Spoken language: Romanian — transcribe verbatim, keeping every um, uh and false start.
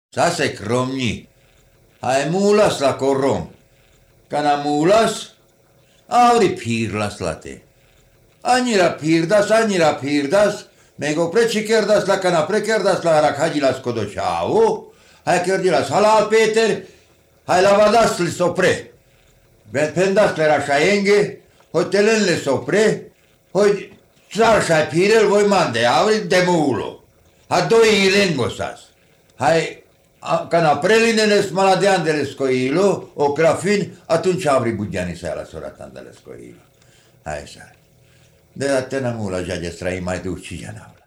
Sa se kromni. Hai mulas la korom. Kana mulas, auri pirlas la te. Anira pirdas, anira pirdas, mego precikerdas la kana prekerdas la rakhajilas kodochao. Hai kerdilas halal Peter, hai lavadas li sopre. Pendas le rashaenge, hotelen le sopre, hoi tsar shai pirel voi mande, auri de mulo. Ha doi ilengosas. Hai Cana prelinele smaladeandele scoilo, o crafin, atunci avri bugiani să la soratandele scoilo. Hai să. De la tena mula, ja de strai mai duci, ja